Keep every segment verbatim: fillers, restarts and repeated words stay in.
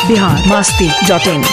Bihar Masti dot इन।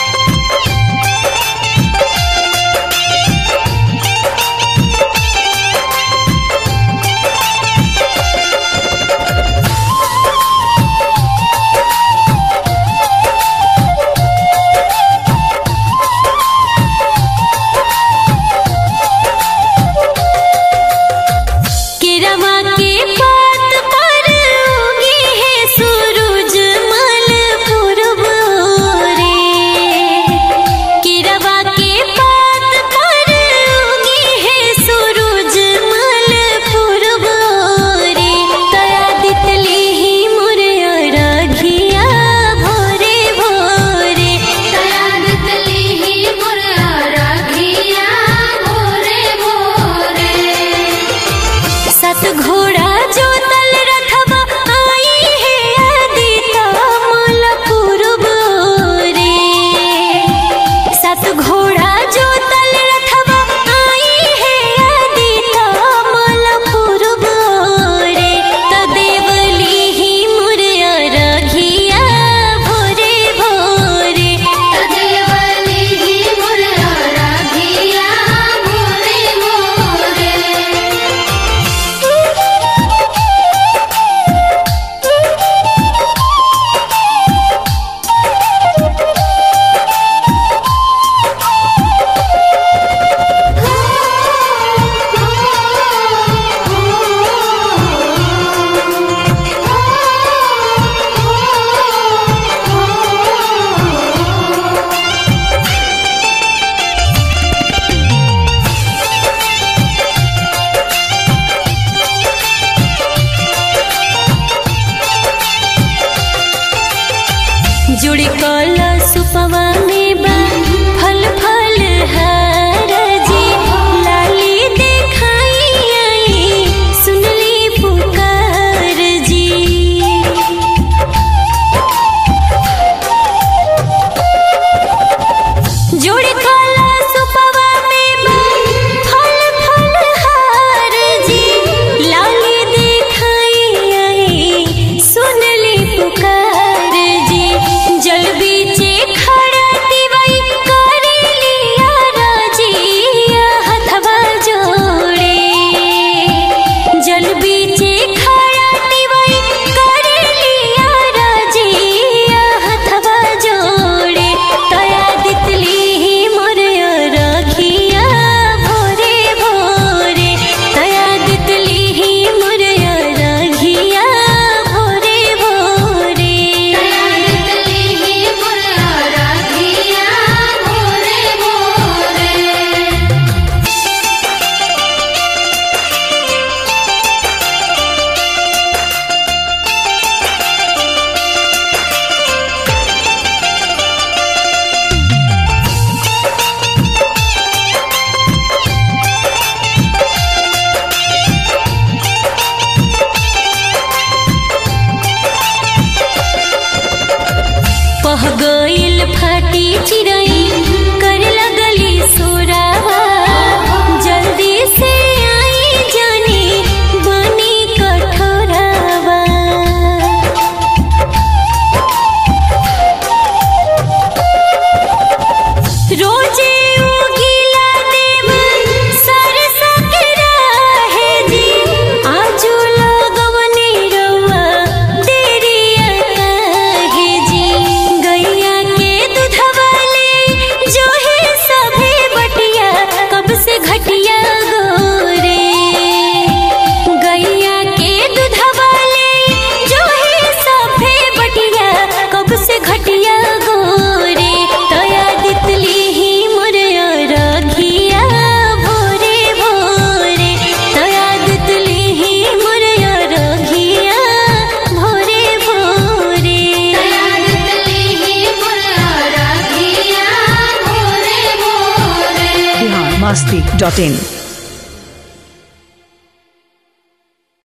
जुड़ी कला सुपवा में बा फल फल हार जी लाली देखाई आई सुनली पुकार जी। जुड़ी कला सुपवा में बा फल फल हार जी लाली देखाई आई सुनली पुकार जल बीचे खड़ा दिवाई करे लिया राजिया हथवा जोड़े। जल बीचे खड़ा दिवाई करे लिया राजिया हथवा जोड़े। तया दितली ही मोरे रखिया भोरे भोरे तया दितली ही मोरे रखिया भोरे भोरे पह गईल फाटी चिरई कर लगली सोरावा जल्दी से आई जानी बनी कठोरावा। रोजे उगीला देव सरसा के राहे जी आजू लगवनी रउआ देरिया काहे जी। गैया के दूधवा ले जो है सभे बटिया कब से घटिया गोरे। गैया के दूधवा ले जो है सभे बटिया कब से घटिया गोरे। तया दितली ही मोरे रखिया भोरे भोरे तया दितली ही मोरे रखिया भोरे भोरे तया दितली ही मोरे रखिया भोरे भोरे। बिहार मस्ती डॉट इन।